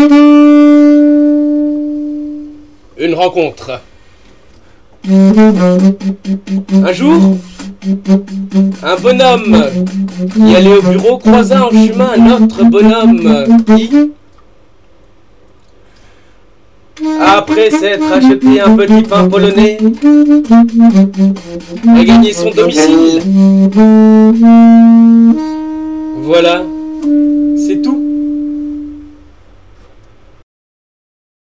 Une rencontre. Un jour, un bonhomme qui allait au bureau croisa en chemin un autre bonhomme qui, après s'être acheté un petit pain polonais, a gagné son domicile. Voilà, c'est tout.